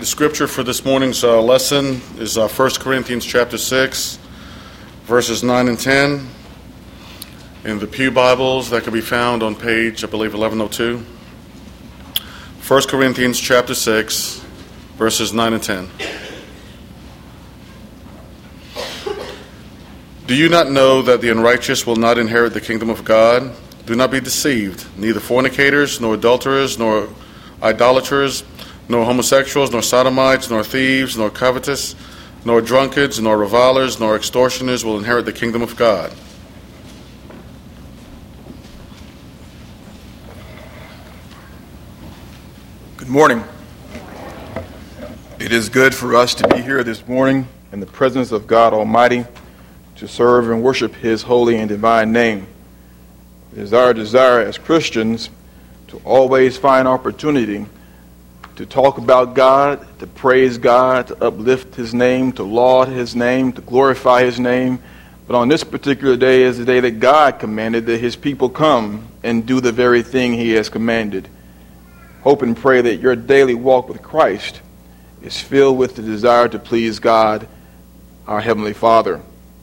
The scripture for this morning's lesson is 1 Corinthians chapter 6, verses 9 and 10. In the Pew Bibles, that can be found on page, I believe, 1102. 1 Corinthians chapter 6, verses 9 and 10. Do you not know that the unrighteous will not inherit the kingdom of God? Do not be deceived. Neither fornicators, nor adulterers, nor idolaters, nor homosexuals, nor sodomites, nor thieves, nor covetous, nor drunkards, nor revilers, nor extortioners will inherit the kingdom of God. Good morning. It is good for us to be here this morning in the presence of God Almighty to serve and worship His holy and divine name. It is our desire as Christians to always find opportunity to talk about God, to praise God, to uplift His name, to laud His name, to glorify His name. But on this particular day is the day that God commanded that His people come and do the very thing He has commanded. Hope and pray that your daily walk with Christ is filled with the desire to please God, our Heavenly Father.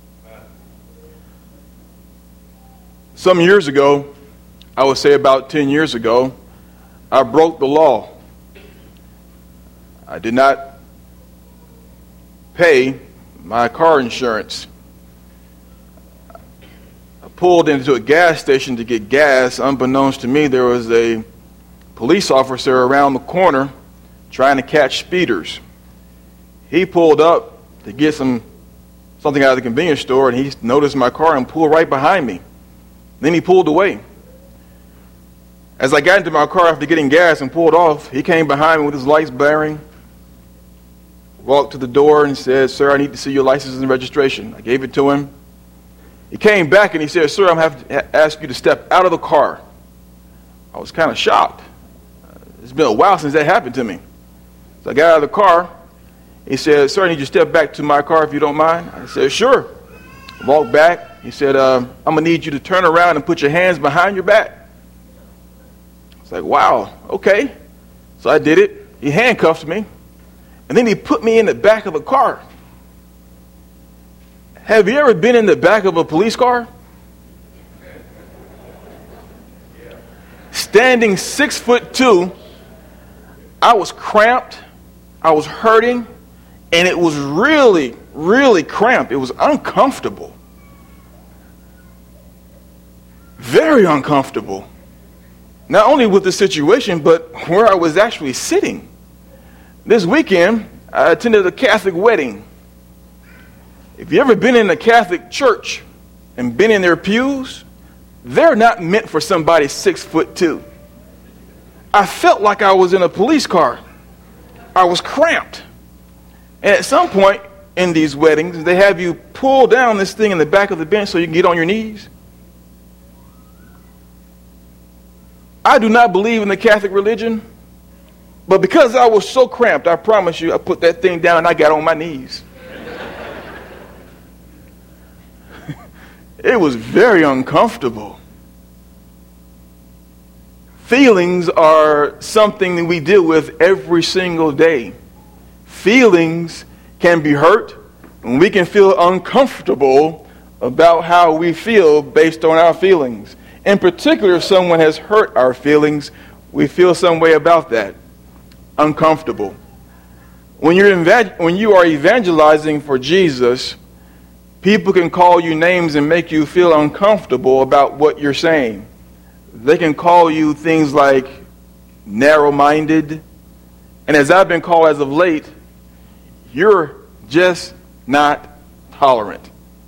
Some years ago, I would say about 10 years ago, I broke the law. I did not pay my car insurance. I pulled into a gas station to get gas. Unbeknownst to me, there was a police officer around the corner trying to catch speeders. He pulled up to get something out of the convenience store, and he noticed my car and pulled right behind me. Then he pulled away. As I got into my car after getting gas and pulled off, he came behind me with his lights blaring, walked to the door and said, "Sir, I need to see your license and registration." I gave it to him. He came back and he said, "Sir, I'm going to have to ask you to step out of the car." I was kind of shocked. It's been a while since that happened to me. So I got out of the car. He said, "Sir, I need you to step back to my car if you don't mind." I said, "Sure." I walked back. He said, "I'm going to need you to turn around and put your hands behind your back." I was like, "Wow, okay." So I did it. He handcuffed me. And then he put me in the back of the car. Have you ever been in the back of a police car? Standing 6'2", I was cramped, I was hurting, and it was really, really cramped. It was uncomfortable. Very uncomfortable. Not only with the situation, but where I was actually sitting. This weekend, I attended a Catholic wedding. If you've ever been in a Catholic church and been in their pews, they're not meant for somebody 6'2". I felt like I was in a police car. I was cramped. And at some point in these weddings, they have you pull down this thing in the back of the bench so you can get on your knees. I do not believe in the Catholic religion. But because I was so cramped, I promise you, I put that thing down and I got on my knees. It was very uncomfortable. Feelings are something that we deal with every single day. Feelings can be hurt, and we can feel uncomfortable about how we feel based on our feelings. In particular, if someone has hurt our feelings, we feel some way about that. Uncomfortable. When you are evangelizing for Jesus, people can call you names and make you feel uncomfortable about what you're saying. They can call you things like narrow-minded, and as I've been called as of late, you're just not tolerant.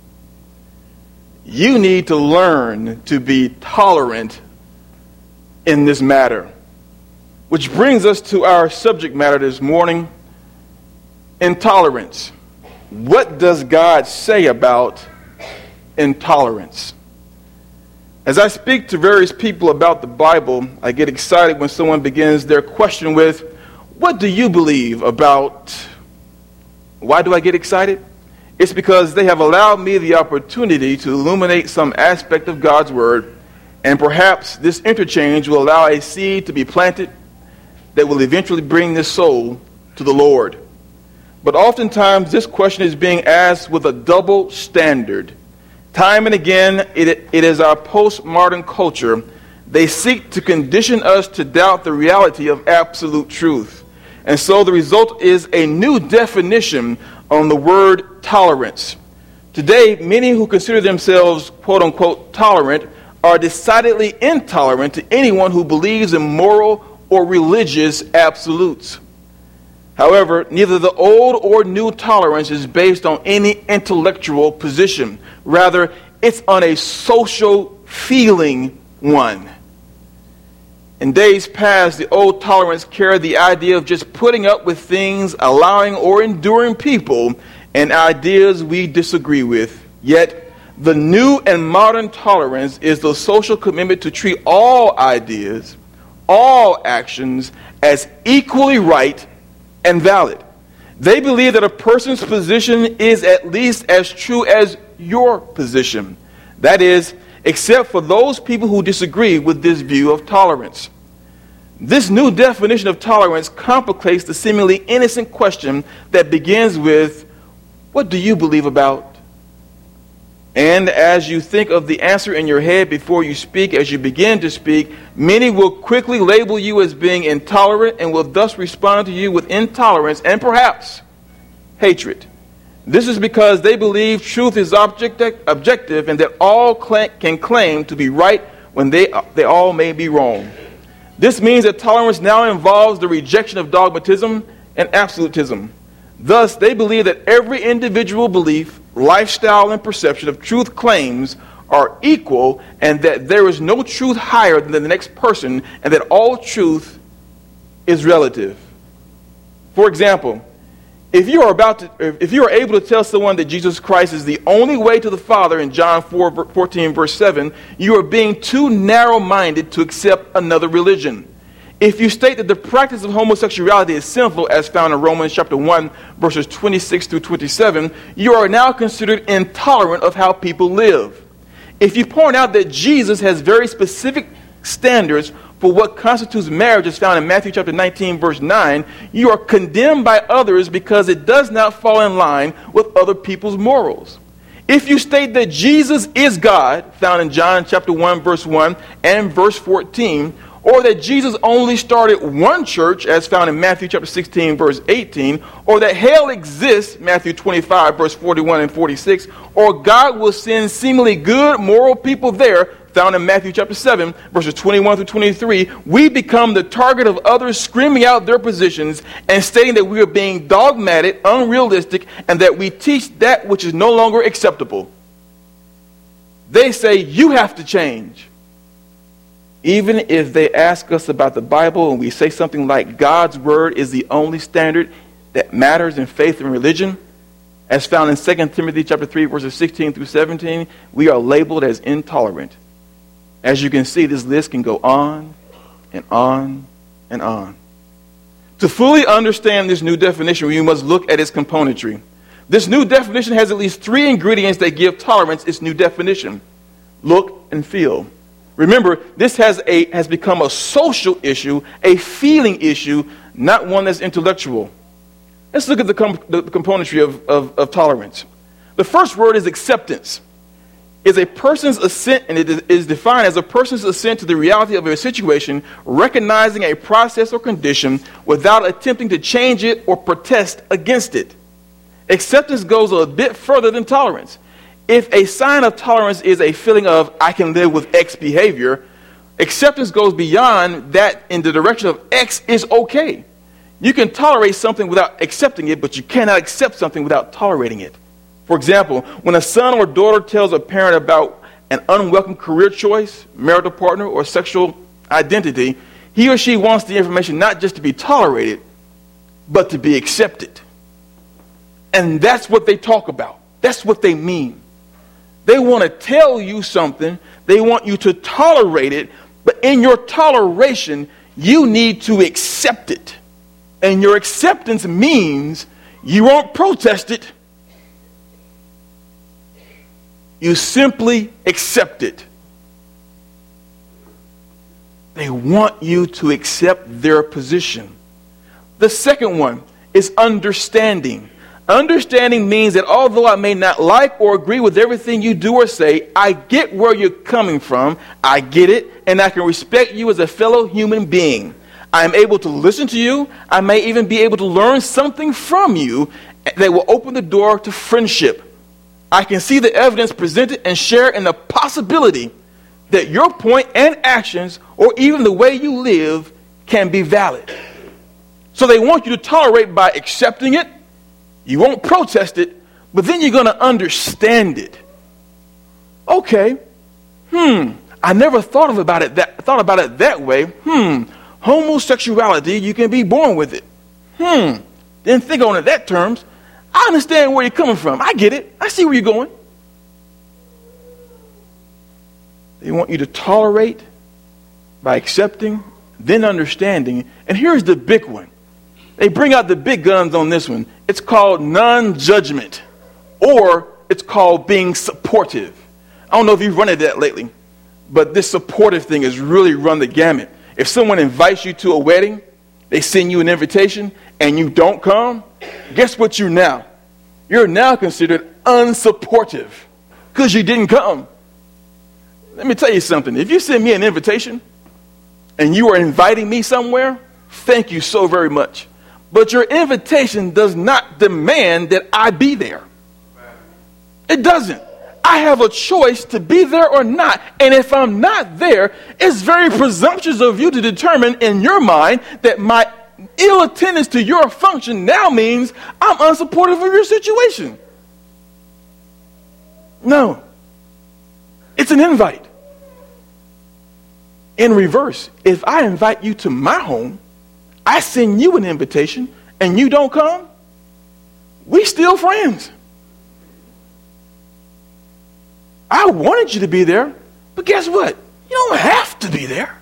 You need to learn to be tolerant in this matter. Which brings us to our subject matter this morning, intolerance. What does God say about intolerance? As I speak to various people about the Bible, I get excited when someone begins their question with, "What do you believe about?" Why do I get excited? It's because they have allowed me the opportunity to illuminate some aspect of God's Word, and perhaps this interchange will allow a seed to be planted that will eventually bring this soul to the Lord. But oftentimes this question is being asked with a double standard. Time and again, it is our postmodern culture. They seek to condition us to doubt the reality of absolute truth. And so the result is a new definition on the word tolerance. Today, many who consider themselves quote-unquote tolerant are decidedly intolerant to anyone who believes in moral or religious absolutes. However, neither the old or new tolerance is based on any intellectual position. Rather, it's on a social feeling one. In days past, the old tolerance carried the idea of just putting up with things, allowing or enduring people and ideas we disagree with. Yet, the new and modern tolerance is the social commitment to treat all ideas, all actions as equally right and valid. They believe that a person's position is at least as true as your position. That is, except for those people who disagree with this view of tolerance. This new definition of tolerance complicates the seemingly innocent question that begins with, what do you believe about? And as you think of the answer in your head before you speak, as you begin to speak, many will quickly label you as being intolerant and will thus respond to you with intolerance and perhaps hatred. This is because they believe truth is objective and that all can claim to be right when they all may be wrong. This means that tolerance now involves the rejection of dogmatism and absolutism. Thus, they believe that every individual belief, lifestyle, and perception of truth claims are equal and that there is no truth higher than the next person and that all truth is relative. For example, if you are able to tell someone that Jesus Christ is the only way to the Father in John 14, verse 7, you are being too narrow-minded to accept another religion. If you state that the practice of homosexuality is sinful, as found in Romans chapter 1, verses 26 through 27, you are now considered intolerant of how people live. If you point out that Jesus has very specific standards for what constitutes marriage, as found in Matthew chapter 19, verse 9, you are condemned by others because it does not fall in line with other people's morals. If you state that Jesus is God, found in John chapter 1, verse 1 and verse 14, or that Jesus only started one church, as found in Matthew chapter 16, verse 18, or that hell exists, Matthew 25, verse 41 and 46, or God will send seemingly good, moral people there, found in Matthew chapter 7, verses 21 through 23, we become the target of others screaming out their positions and stating that we are being dogmatic, unrealistic, and that we teach that which is no longer acceptable. They say, you have to change. Even if they ask us about the Bible and we say something like God's word is the only standard that matters in faith and religion, as found in 2 Timothy chapter 3, verses 16 through 17, we are labeled as intolerant. As you can see, this list can go on and on and on. To fully understand this new definition, we must look at its componentry. This new definition has at least three ingredients that give tolerance its new definition: look and feel. Remember, this has become a social issue, a feeling issue, not one that's intellectual. Let's look at the componentry of tolerance. The first word is acceptance. Is a person's assent, and it is defined as a person's assent to the reality of a situation, recognizing a process or condition without attempting to change it or protest against it. Acceptance goes a bit further than tolerance. If a sign of tolerance is a feeling of, I can live with X behavior, acceptance goes beyond that in the direction of X is okay. You can tolerate something without accepting it, but you cannot accept something without tolerating it. For example, when a son or daughter tells a parent about an unwelcome career choice, marital partner, or sexual identity, he or she wants the information not just to be tolerated, but to be accepted. And that's what they talk about. That's what they mean. They want to tell you something. They want you to tolerate it. But in your toleration, you need to accept it. And your acceptance means you won't protest it. You simply accept it. They want you to accept their position. The second one is understanding. Understanding means that although I may not like or agree with everything you do or say, I get where you're coming from, I get it, and I can respect you as a fellow human being. I am able to listen to you. I may even be able to learn something from you that will open the door to friendship. I can see the evidence presented and share in the possibility that your point and actions, or even the way you live, can be valid. So they want you to tolerate by accepting it. You won't protest it, but then you're going to understand it. Okay. I never thought about it that way. Homosexuality, you can be born with it. Didn't think on it that terms. I understand where you're coming from. I get it. I see where you're going. They want you to tolerate by accepting, then understanding. And here's the big one. They bring out the big guns on this one. It's called non-judgment, or it's called being supportive. I don't know if you've run into that lately, but this supportive thing has really run the gamut. If someone invites you to a wedding, they send you an invitation, and you don't come, guess what you're now? You're now considered unsupportive because you didn't come. Let me tell you something. If you send me an invitation and you are inviting me somewhere, thank you so very much. But your invitation does not demand that I be there. It doesn't. I have a choice to be there or not. And if I'm not there, it's very presumptuous of you to determine in your mind that my ill attendance to your function now means I'm unsupportive of your situation. No. It's an invite. In reverse, if I invite you to my home, I send you an invitation, and you don't come, we still friends. I wanted you to be there, but guess what? You don't have to be there.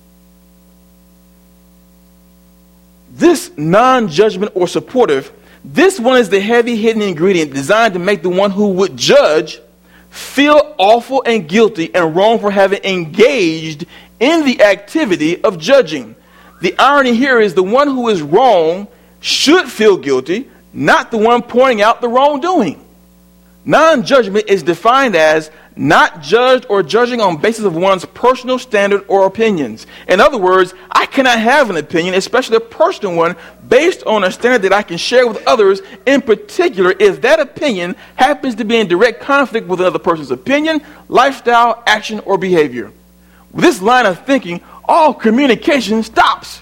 This non-judgment or supportive, this one is the heavy hidden ingredient designed to make the one who would judge feel awful and guilty and wrong for having engaged in the activity of judging. The irony here is the one who is wrong should feel guilty, not the one pointing out the wrongdoing. Non-judgment is defined as not judged or judging on basis of one's personal standard or opinions. In other words, I cannot have an opinion, especially a personal one, based on a standard that I can share with others, in particular if that opinion happens to be in direct conflict with another person's opinion, lifestyle, action, or behavior. With this line of thinking, all communication stops.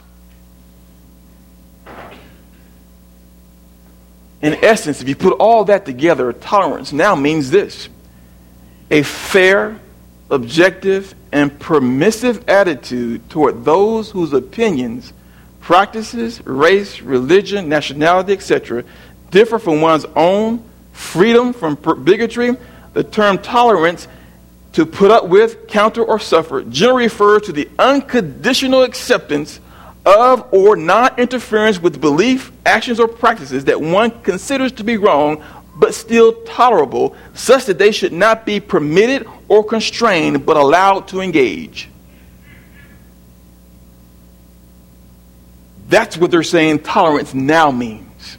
In essence, if you put all that together, tolerance now means this: a fair, objective, and permissive attitude toward those whose opinions, practices, race, religion, nationality, etc., differ from one's own, freedom from bigotry. The term tolerance, to put up with, counter, or suffer, generally refers to the unconditional acceptance of or non-interference with belief, actions, or practices that one considers to be wrong but still tolerable, such that they should not be permitted or constrained but allowed to engage. That's what they're saying tolerance now means.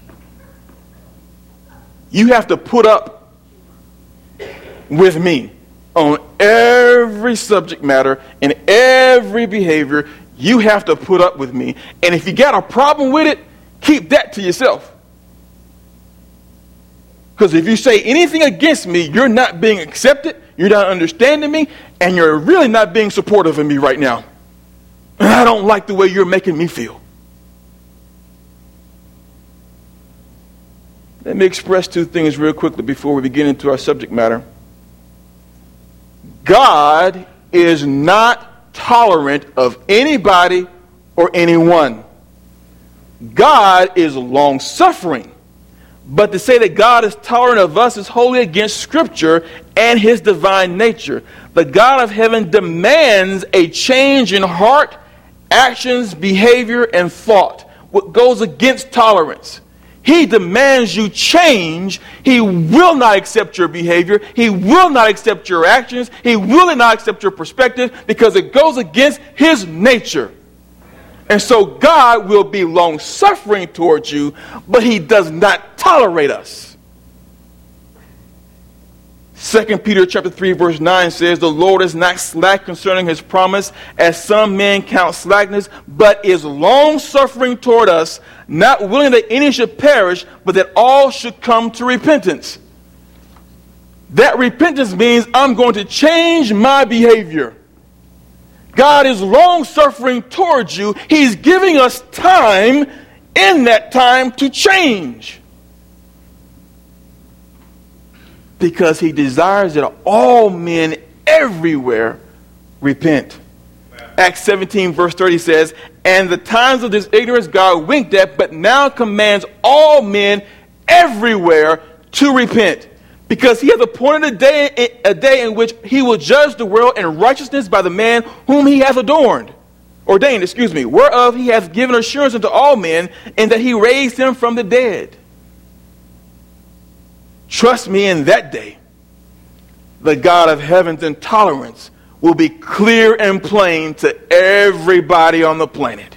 You have to put up with me on every subject matter and every behavior. You have to put up with me. And if you got a problem with it, keep that to yourself. Because if you say anything against me, you're not being accepted, you're not understanding me, and you're really not being supportive of me right now. And I don't like the way you're making me feel. Let me express two things real quickly before we begin into our subject matter. God is not tolerant of anybody or anyone. God is long-suffering. But to say that God is tolerant of us is wholly against Scripture and His divine nature. The God of heaven demands a change in heart, actions, behavior, and thought. What goes against tolerance. He demands you change. He will not accept your behavior. He will not accept your actions. He will not accept your perspective because it goes against His nature. And so God will be long-suffering towards you, but he does not tolerate us. 2 Peter chapter 3, verse 9 says, the Lord is not slack concerning his promise, as some men count slackness, but is long-suffering toward us, not willing that any should perish, but that all should come to repentance. That repentance means I'm going to change my behavior. God is long-suffering towards you. He's giving us time in that time to change. Because he desires that all men everywhere repent. Acts 17 verse 30 says, and the times of this ignorance God winked at, but now commands all men everywhere to repent. Because he has appointed a day in which he will judge the world in righteousness by the man whom he hath ordained, whereof he hath given assurance unto all men, and that he raised him from the dead. Trust me, in that day, the God of heaven's intolerance will be clear and plain to everybody on the planet.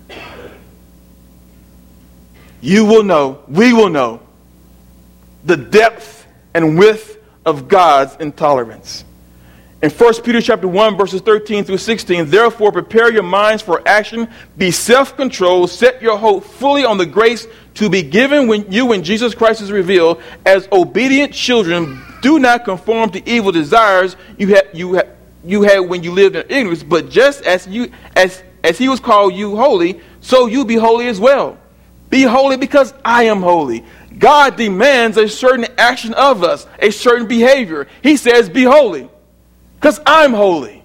You will know, we will know, the depth and width of God's intolerance. In 1 Peter chapter 1, verses 13 through 16, therefore prepare your minds for action, be self-controlled, set your hope fully on the grace to be given when Jesus Christ is revealed. As obedient children, do not conform to evil desires you had when you lived in ignorance, but just as he was called you holy, so you be holy as well. Be holy because I am holy. God demands a certain action of us, a certain behavior. He says, be holy because I'm holy.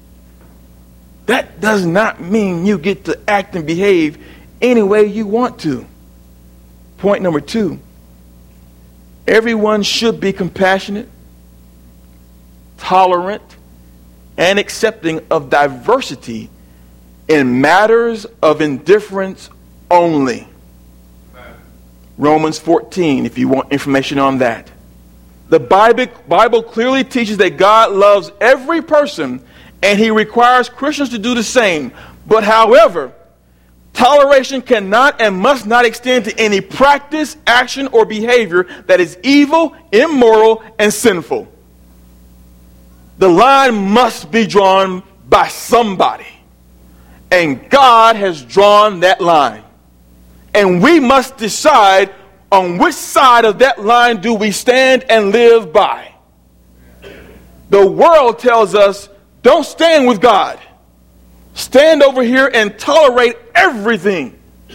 That does not mean you get to act and behave any way you want to. Point number 2. Everyone should be compassionate, tolerant, and accepting of diversity in matters of indifference only. Romans 14, if you want information on that. The Bible clearly teaches that God loves every person, and he requires Christians to do the same. But however, toleration cannot and must not extend to any practice, action, or behavior that is evil, immoral, and sinful. The line must be drawn by somebody. And God has drawn that line. And we must decide on which side of that line do we stand and live by. The world tells us, don't stand with God. Stand over here and tolerate everything.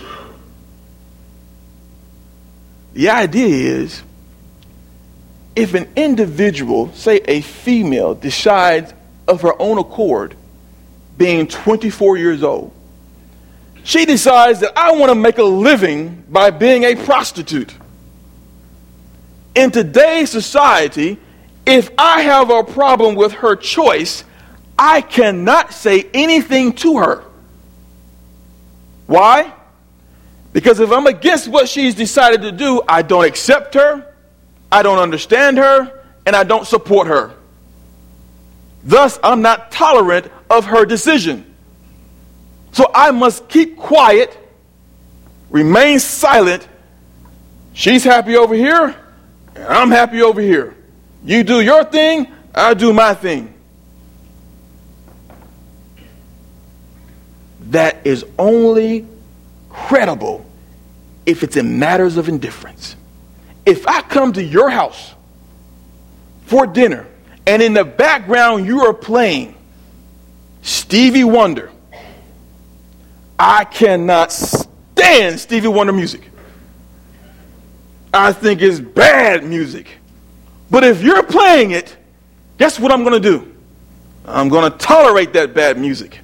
The idea is, if an individual, say a female, decides of her own accord, being 24 years old, she decides that I want to make a living by being a prostitute. In today's society, if I have a problem with her choice, I cannot say anything to her. Why? Because if I'm against what she's decided to do, I don't accept her, I don't understand her, and I don't support her. Thus, I'm not tolerant of her decision. So I must keep quiet, remain silent. She's happy over here, and I'm happy over here. You do your thing, I do my thing. That is only credible if it's in matters of indifference. If I come to your house for dinner, and in the background you are playing Stevie Wonder, I cannot stand Stevie Wonder music. I think it's bad music. But if you're playing it, guess what I'm going to do? I'm going to tolerate that bad music.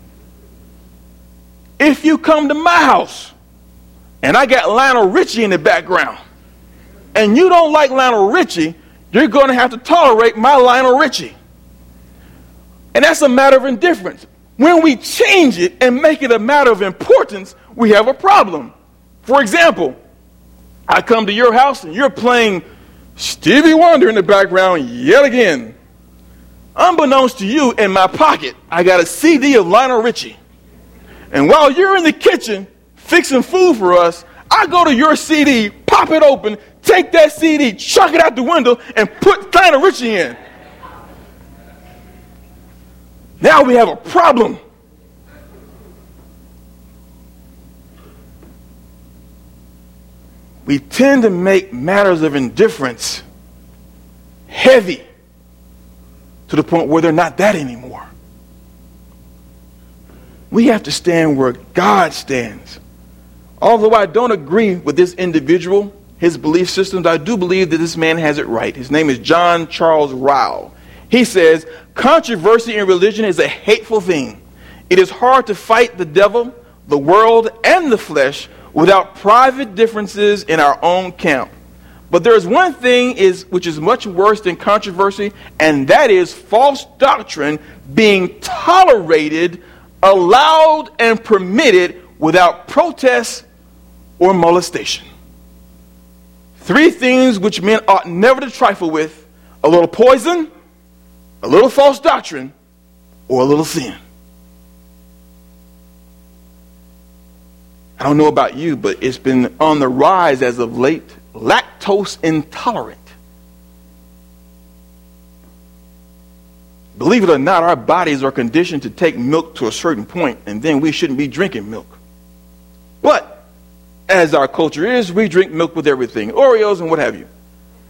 If you come to my house and I got Lionel Richie in the background and you don't like Lionel Richie, you're going to have to tolerate my Lionel Richie. And that's a matter of indifference. When we change it and make it a matter of importance, we have a problem. For example, I come to your house and you're playing Stevie Wonder in the background yet again. Unbeknownst to you, in my pocket, I got a CD of Lionel Richie. And while you're in the kitchen fixing food for us, I go to your CD, pop it open, take that CD, chuck it out the window, and put Lionel Richie in. Now we have a problem. We tend to make matters of indifference heavy to the point where they're not that anymore. We have to stand where God stands. Although I don't agree with this individual, his belief systems, I do believe that this man has it right. His name is John Charles Ryle. He says, controversy in religion is a hateful thing. It is hard to fight the devil, the world, and the flesh without private differences in our own camp. But there is one thing which is much worse than controversy, and that is false doctrine being tolerated, allowed, and permitted without protest or molestation. 3 things which men ought never to trifle with: a little poison, a little false doctrine, or a little sin. I don't know about you, but it's been on the rise as of late. Lactose intolerant. Believe it or not, our bodies are conditioned to take milk to a certain point, and then we shouldn't be drinking milk. But, as our culture is, we drink milk with everything, Oreos and what have you.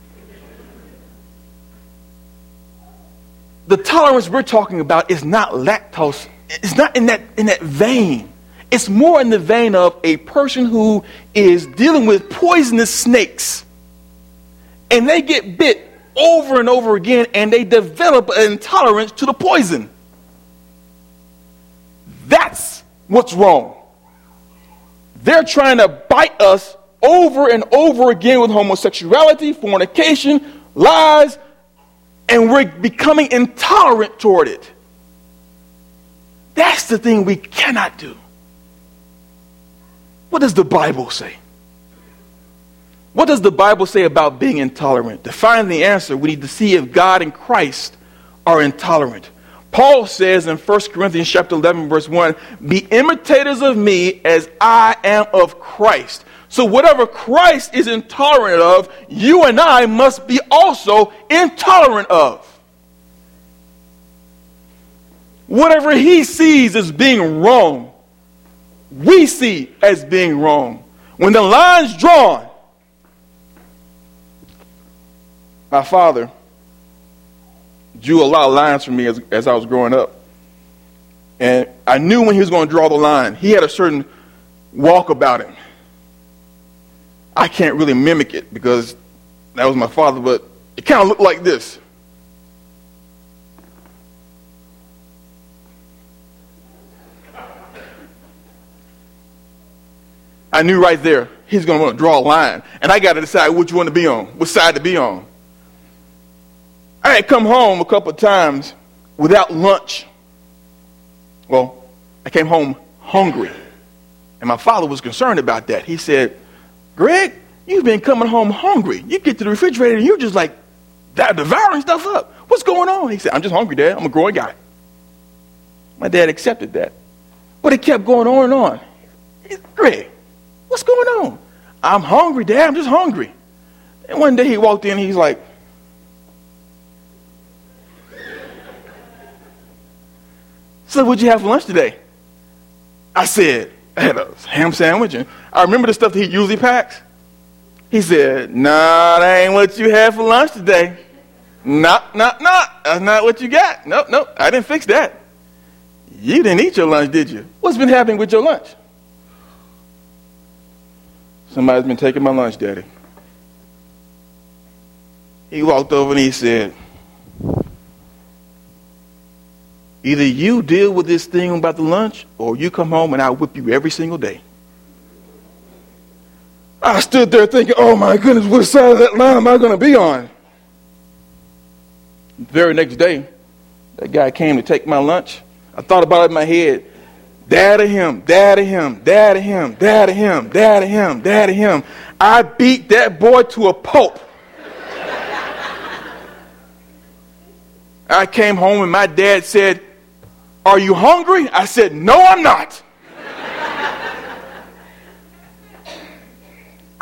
The tolerance we're talking about is not lactose. It's not in that vein. It's more in the vein of a person who is dealing with poisonous snakes, and they get bit over and over again, and they develop an intolerance to the poison. That's what's wrong. They're trying to bite us over and over again with homosexuality, fornication, lies, and we're becoming intolerant toward it. That's the thing we cannot do. What does the Bible say? What does the Bible say about being intolerant? To find the answer, we need to see if God and Christ are intolerant. Paul says in 1 Corinthians chapter 11, verse 1, be imitators of me as I am of Christ. So whatever Christ is intolerant of, you and I must be also intolerant of. Whatever he sees as being wrong, we see as being wrong. When the line's drawn, my father drew a lot of lines for me as I was growing up. And I knew when he was going to draw the line. He had a certain walk about him. I can't really mimic it because that was my father, but it kind of looked like this. I knew right there he's going to want to draw a line. And I got to decide which one to be on, which side to be on. I had come home a couple of times without lunch. Well, I came home hungry. And my father was concerned about that. He said, Greg, you've been coming home hungry. You get to the refrigerator and you're just like devouring stuff up. What's going on? He said, I'm just hungry, Dad. I'm a growing guy. My dad accepted that. But it kept going on and on. Greg, what's going on? I'm hungry, Dad. I'm just hungry. And one day he walked in and he's like, so what'd you have for lunch today? I said, I had a ham sandwich. And I remember the stuff that he usually packs. He said, nah, that ain't what you had for lunch today. Nah. That's not what you got. Nope. I didn't fix that. You didn't eat your lunch, did you? What's been happening with your lunch? Somebody's been taking my lunch, Daddy. He walked over and he said, either you deal with this thing about the lunch or you come home and I'll whip you every single day. I stood there thinking, oh my goodness, what side of that line am I going to be on? The very next day, that guy came to take my lunch. I thought about it in my head. Dad of him, dad of him, dad of him, dad of him, dad of him, dad of him. I beat that boy to a pulp. I came home and my dad said, are you hungry? I said, no, I'm not.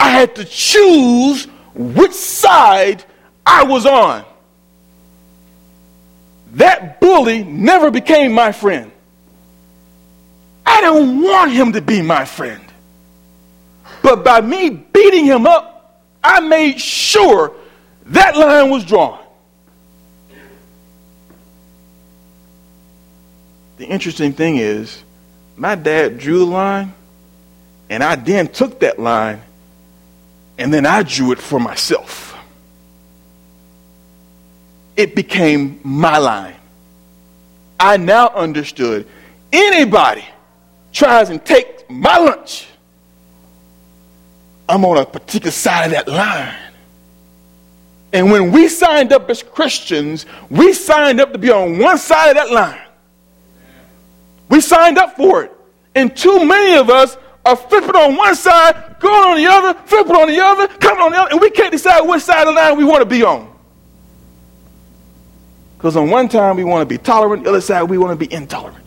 I had to choose which side I was on. That bully never became my friend. I didn't want him to be my friend. But by me beating him up, I made sure that line was drawn. The interesting thing is, my dad drew the line, and I then took that line, and then I drew it for myself. It became my line. I now understood anybody tries and takes my lunch, I'm on a particular side of that line. And when we signed up as Christians, we signed up to be on one side of that line. We signed up for it. And too many of us are flipping on one side, going on the other, flipping on the other, coming on the other, and we can't decide which side of the line we want to be on. Because on one time we want to be tolerant, the other side we want to be intolerant.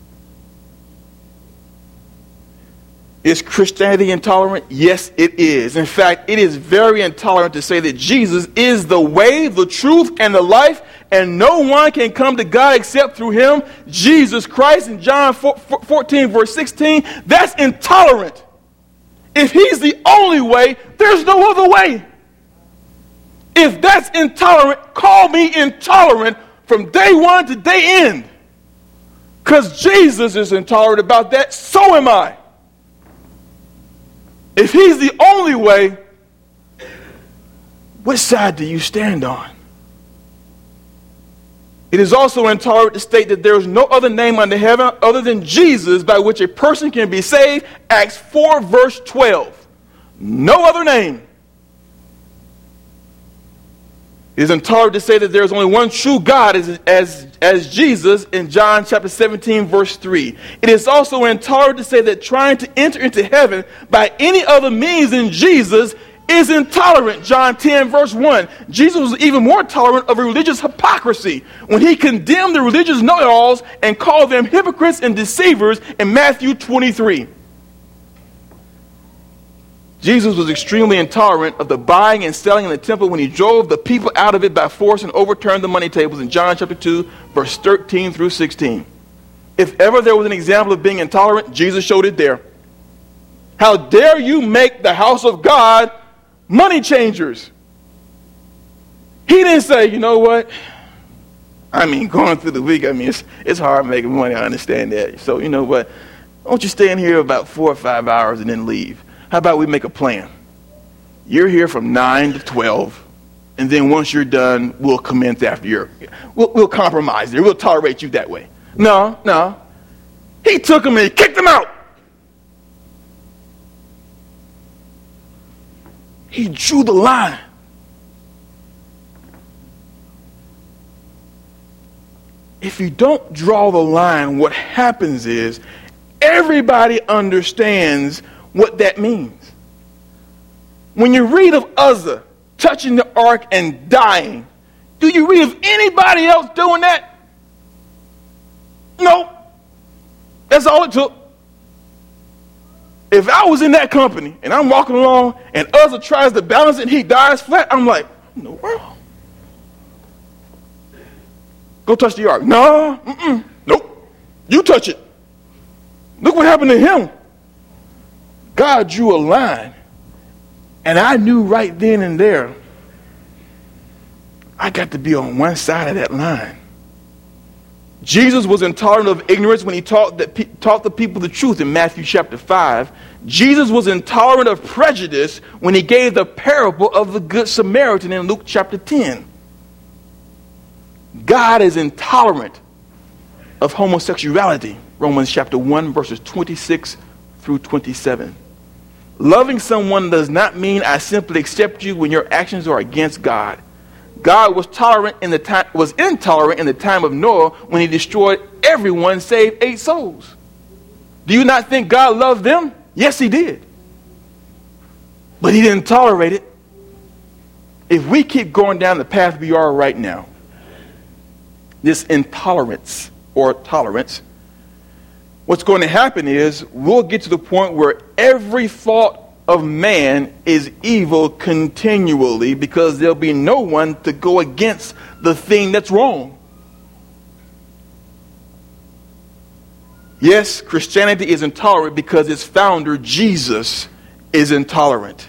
Is Christianity intolerant? Yes, it is. In fact, it is very intolerant to say that Jesus is the way, the truth, and the life, and no one can come to God except through him, Jesus Christ. In John 14, verse 16, that's intolerant. If he's the only way, there's no other way. If that's intolerant, call me intolerant from day one to day end. Because Jesus is intolerant about that, so am I. If he's the only way, which side do you stand on? It is also intolerant to state that there is no other name under heaven other than Jesus by which a person can be saved. Acts 4, verse 12. No other name. It is intolerant to say that there is only one true God as Jesus in John chapter 17, verse 3. It is also intolerant to say that trying to enter into heaven by any other means than Jesus is intolerant. John 10, verse 1. Jesus was even more tolerant of religious hypocrisy when he condemned the religious know-it-alls and called them hypocrites and deceivers in Matthew 23. Jesus was extremely intolerant of the buying and selling in the temple when he drove the people out of it by force and overturned the money tables in John chapter 2, verse 13 through 16. If ever there was an example of being intolerant, Jesus showed it there. How dare you make the house of God money changers? He didn't say, you know what? Going through the week, it's hard making money. I understand that. So, you know what? Why don't you stay in here about 4 or 5 hours and then leave? How about we make a plan? You're here from 9 to 12, and then once you're done, we'll commence after we'll compromise there. We'll tolerate you that way. No. He took them and he kicked them out. He drew the line. If you don't draw the line, what happens is everybody understands what that means. When you read of Uzzah touching the ark and dying, do you read of anybody else doing that? No. That's all it took. If I was in that company and I'm walking along and Uzzah tries to balance it and he dies flat, I'm like, what in the world? Go touch the ark. No, nope. You touch it. Look what happened to him. God drew a line, and I knew right then and there I got to be on one side of that line. Jesus was intolerant of ignorance when he taught the people the truth in Matthew chapter 5. Jesus was intolerant of prejudice when he gave the parable of the Good Samaritan in Luke chapter 10. God is intolerant of homosexuality, Romans chapter 1, verses 26 through 27. Loving someone does not mean I simply accept you when your actions are against God. God was intolerant in the time of Noah when he destroyed everyone save 8 souls. Do you not think God loved them? Yes, he did. But he didn't tolerate it. If we keep going down the path we are right now, this intolerance or tolerance, what's going to happen is we'll get to the point where every thought of man is evil continually, because there'll be no one to go against the thing that's wrong. Yes, Christianity is intolerant because its founder, Jesus, is intolerant.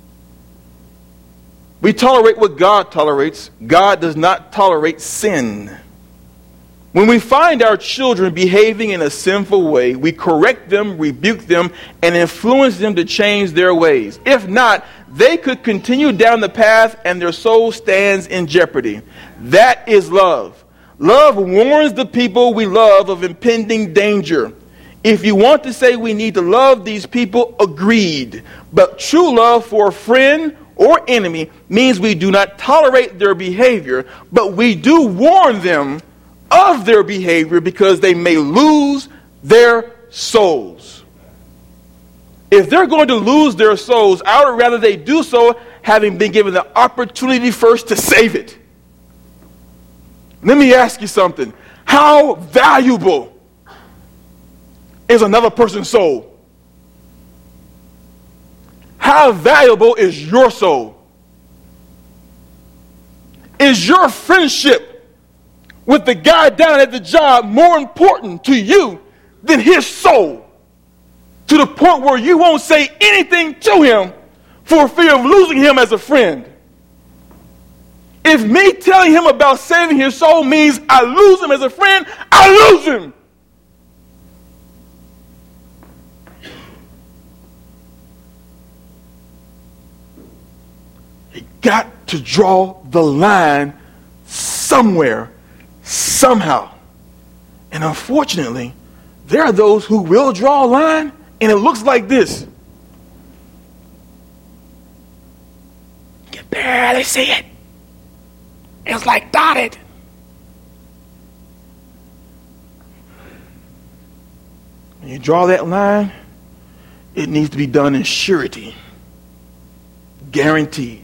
We tolerate what God tolerates. God does not tolerate sin. When we find our children behaving in a sinful way, we correct them, rebuke them, and influence them to change their ways. If not, they could continue down the path and their soul stands in jeopardy. That is love. Love warns the people we love of impending danger. If you want to say we need to love these people, agreed. But true love for a friend or enemy means we do not tolerate their behavior, but we do warn them of their behavior because they may lose their souls. If they're going to lose their souls, I would rather they do so having been given the opportunity first to save it. Let me ask you something. How valuable is another person's soul? How valuable is your soul? Is your friendship with the guy down at the job more important to you than his soul? To the point where you won't say anything to him for fear of losing him as a friend. If me telling him about saving his soul means I lose him as a friend, I lose him. You got to draw the line somewhere, somehow. And unfortunately, there are those who will draw a line, and it looks like this. You can barely see it. It's like dotted. When you draw that line, it needs to be done in surety. Guaranteed.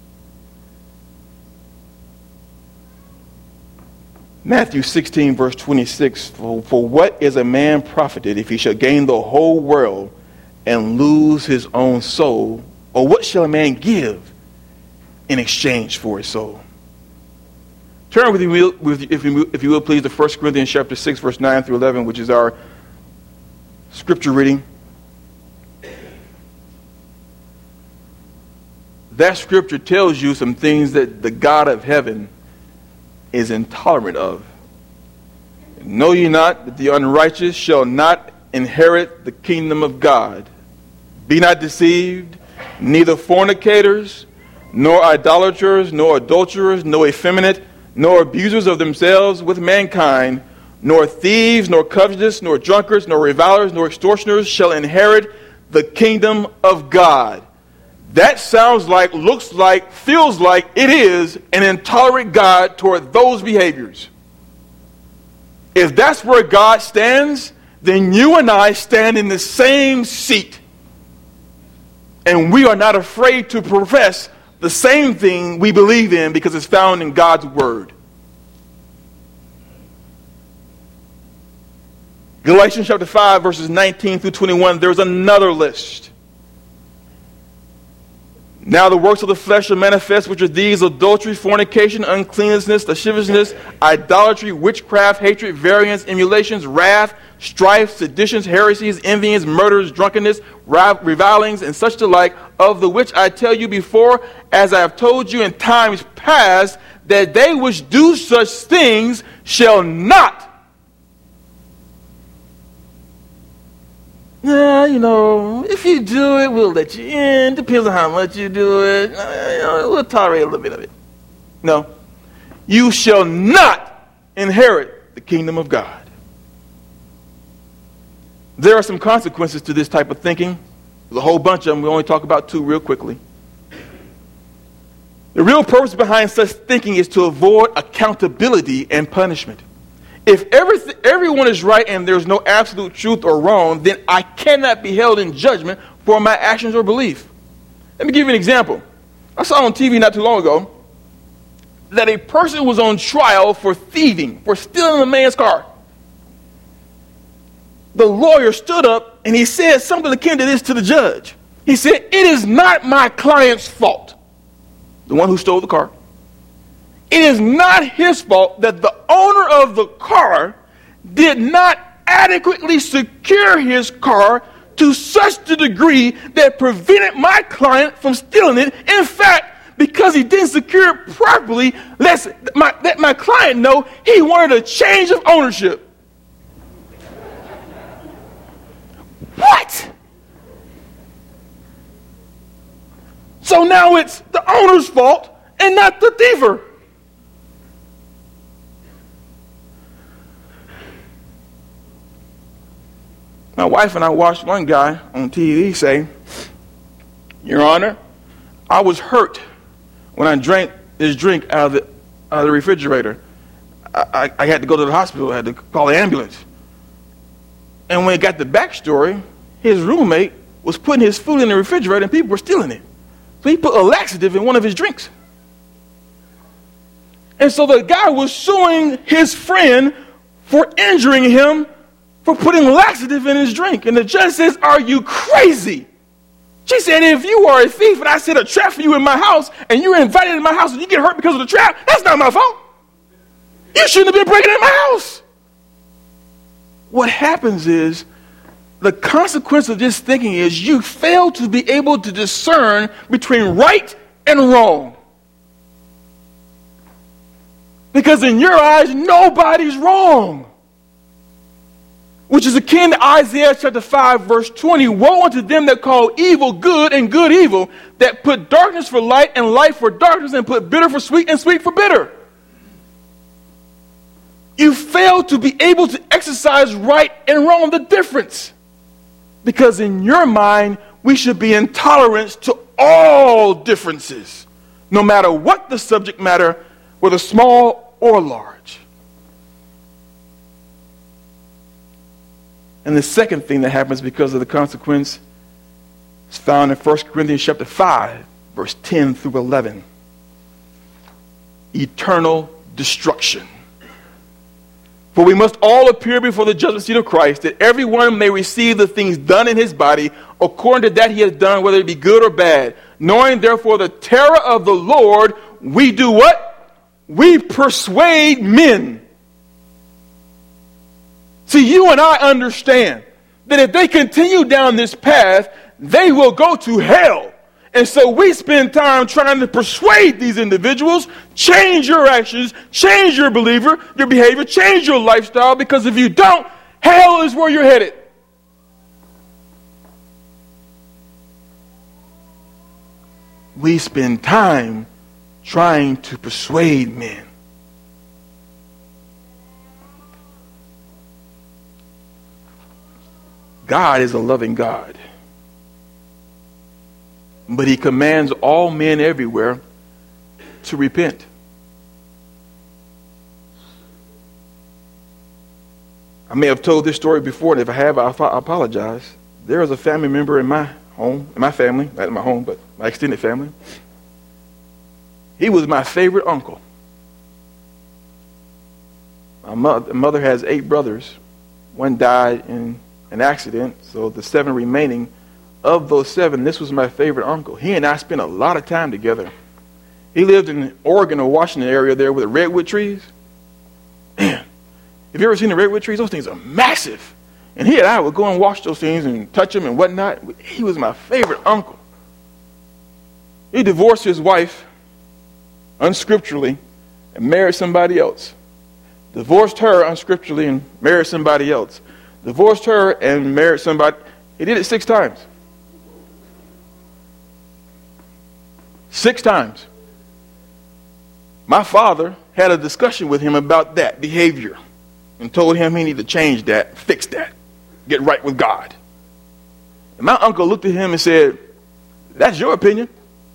Matthew 16, verse 26, for what is a man profited if he shall gain the whole world and lose his own soul? Or what shall a man give in exchange for his soul? Turn with you, if you will, please, to 1 Corinthians chapter 6, verse 9 through 11, which is our scripture reading. That scripture tells you some things that the God of heaven is intolerant of. Know ye not that the unrighteous shall not inherit the kingdom of God? Be not deceived, neither fornicators, nor idolaters, nor adulterers, nor effeminate, nor abusers of themselves with mankind, nor thieves, nor covetous, nor drunkards, nor revilers, nor extortioners shall inherit the kingdom of God. That sounds like, looks like, feels like it is an intolerant God toward those behaviors. If that's where God stands, then you and I stand in the same seat. And we are not afraid to profess the same thing we believe in because it's found in God's word. Galatians chapter 5, verses 19 through 21, there's another list. Now the works of the flesh are manifest, which are these: adultery, fornication, uncleanness, lasciviousness, idolatry, witchcraft, hatred, variance, emulations, wrath, strife, seditions, heresies, envyings, murders, drunkenness, revilings, and such the like, of the which I tell you before, as I have told you in times past, that they which do such things shall not. If you do it, we'll let you in. Depends on how much you do it. We'll tolerate a little bit of it. No. You shall not inherit the kingdom of God. There are some consequences to this type of thinking. There's a whole bunch of them. We only talk about two real quickly. The real purpose behind such thinking is to avoid accountability and punishment. If everyone is right and there's no absolute truth or wrong, then I cannot be held in judgment for my actions or belief. Let me give you an example. I saw on TV not too long ago that a person was on trial for thieving, for stealing a man's car. The lawyer stood up and he said something akin to this to the judge. He said, it is not my client's fault, the one who stole the car. It is not his fault that the owner of the car did not adequately secure his car to such a degree that prevented my client from stealing it. In fact, because he didn't secure it properly, let my client know he wanted a change of ownership. What? So now it's the owner's fault and not the thiever. My wife and I watched one guy on TV say, Your Honor, I was hurt when I drank this drink out of the refrigerator. I had to go to the hospital. I had to call the ambulance. And when it got the backstory, his roommate was putting his food in the refrigerator and people were stealing it. So he put a laxative in one of his drinks. And so the guy was suing his friend for injuring him for putting laxative in his drink. And the judge says, are you crazy? She said, if you are a thief and I set a trap for you in my house and you're invited in my house and you get hurt because of the trap, that's not my fault. You shouldn't have been breaking in my house. What happens is, the consequence of this thinking is you fail to be able to discern between right and wrong. Because in your eyes, nobody's wrong. Which is akin to Isaiah chapter 5, verse 20. Woe unto them that call evil good and good evil, that put darkness for light and light for darkness, and put bitter for sweet and sweet for bitter. You fail to be able to exercise right and wrong, the difference. Because in your mind, we should be intolerant to all differences, no matter what the subject matter, whether small or large. And the second thing that happens because of the consequence is found in 1 Corinthians chapter 5, verse 10 through 11. Eternal destruction. For we must all appear before the judgment seat of Christ, that everyone may receive the things done in his body according to that he has done, whether it be good or bad. Knowing therefore the terror of the Lord, we do what? We persuade men. See, you and I understand that if they continue down this path, they will go to hell. And so we spend time trying to persuade these individuals, change your actions, change your behavior, change your lifestyle, because if you don't, hell is where you're headed. We spend time trying to persuade men. God is a loving God. But he commands all men everywhere to repent. I may have told this story before, and if I have, I apologize. There was a family member in my home, in my family, not in my home, but my extended family. He was my favorite uncle. My mother has 8 brothers. One died in an accident, so the 7 remaining. Of those 7, this was my favorite uncle. He and I spent a lot of time together. He lived in Oregon or Washington area there with the redwood trees. Man, have you ever seen the redwood trees? Those things are massive. And he and I would go and watch those things and touch them and whatnot. He was my favorite uncle. He divorced his wife unscripturally and married somebody else. Divorced her unscripturally and married somebody else. Divorced her and married somebody. He did it 6 times. 6 times. My father had a discussion with him about that behavior and told him he needed to change that, fix that, get right with God. And my uncle looked at him and said, that's your opinion.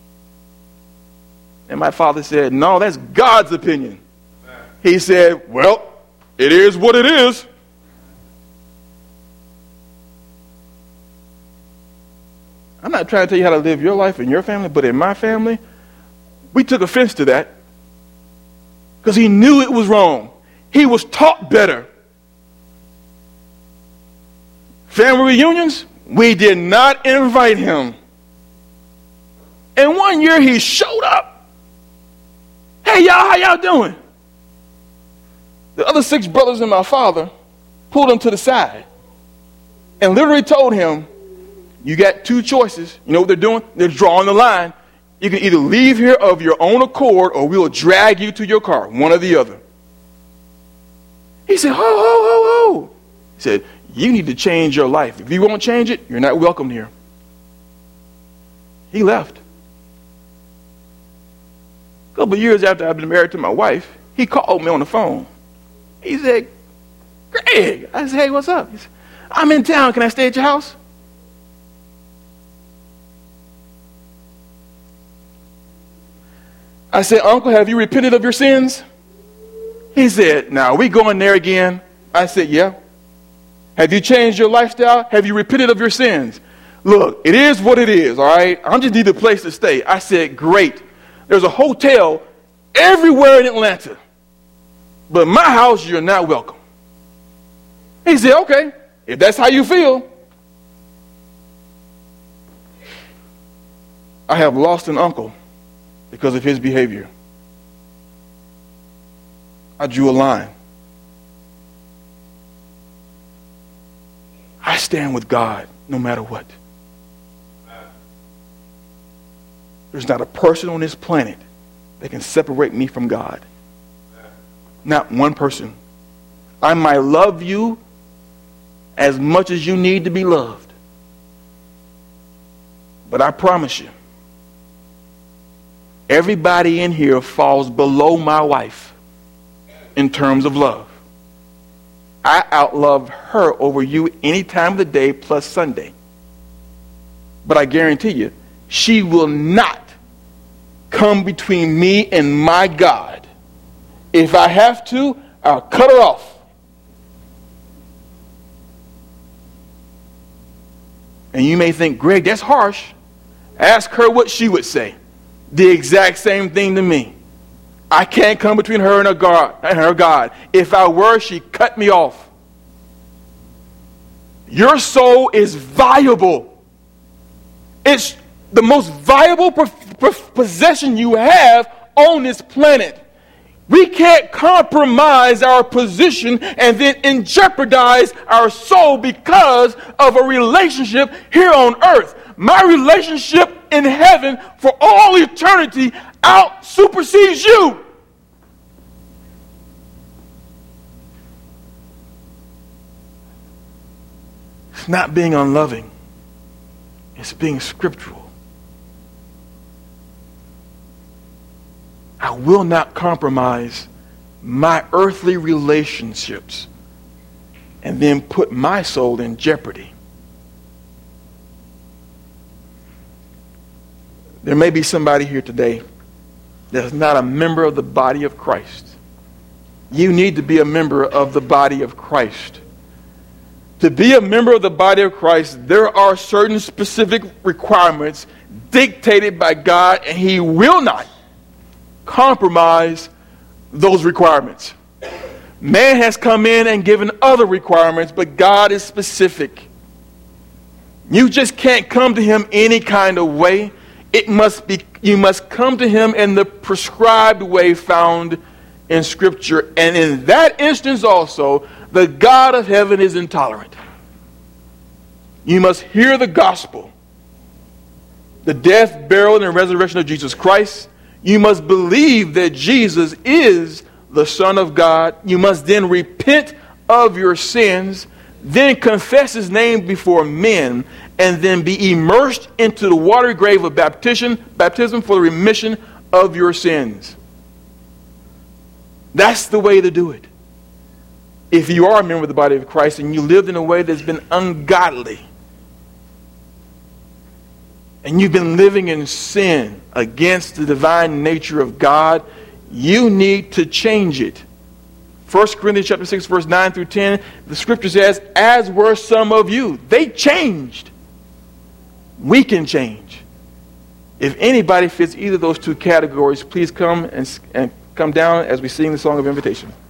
And my father said, no, that's God's opinion. He said, well, it is what it is. I'm not trying to tell you how to live your life in your family, but in my family, we took offense to that because he knew it was wrong. He was taught better. Family reunions, we did not invite him. And one year he showed up. Hey, y'all, how y'all doing? The other 6 brothers and my father pulled him to the side and literally told him, you got 2 choices. You know what they're doing? They're drawing the line. You can either leave here of your own accord or we will drag you to your car, one or the other. He said, ho, ho, ho, ho. He said, you need to change your life. If you won't change it, you're not welcome here. He left. A couple of years after I've been married to my wife, he called me on the phone. He said, Greg. I said, hey, what's up? He said, I'm in town. Can I stay at your house? I said, Uncle, have you repented of your sins? He said, now, are we going there again? I said, yeah. Have you changed your lifestyle? Have you repented of your sins? Look, it is what it is, all right? I just need a place to stay. I said, great. There's a hotel everywhere in Atlanta. But my house, you're not welcome. He said, okay, if that's how you feel. I have lost an uncle because of his behavior. I drew a line. I stand with God no matter what. There's not a person on this planet that can separate me from God. Not one person. I might love you as much as you need to be loved. But I promise you, everybody in here falls below my wife in terms of love. I outlove her over you any time of the day plus Sunday. But I guarantee you, she will not come between me and my God. If I have to, I'll cut her off. And you may think, Greg, that's harsh. Ask her what she would say. The exact same thing to me. I can't come between her and her God. If I were, she'd cut me off. Your soul is valuable. It's the most valuable possession you have on this planet. We can't compromise our position and then jeopardize our soul because of a relationship here on earth. My relationship in heaven for all eternity out supersedes you. It's not being unloving. It's being scriptural. I will not compromise my earthly relationships and then put my soul in jeopardy. There may be somebody here today that's not a member of the body of Christ. You need to be a member of the body of Christ. To be a member of the body of Christ, there are certain specific requirements dictated by God, and He will not compromise those requirements. Man has come in and given other requirements, but God is specific. You just can't come to Him any kind of way. You must come to Him in the prescribed way found in Scripture. And in that instance also, the God of heaven is intolerant. You must hear the gospel, the death, burial, and resurrection of Jesus Christ. You must believe that Jesus is the Son of God. You must then repent of your sins, then confess His name before men, and then be immersed into the watery grave of baptism for the remission of your sins. That's the way to do it. If you are a member of the body of Christ and you lived in a way that's been ungodly, and you've been living in sin against the divine nature of God, you need to change it. 1 Corinthians chapter 6, verse 9 through 10, the scripture says, as were some of you. They changed. We can change. If anybody fits either of those two categories, please come and come down as we sing the song of invitation.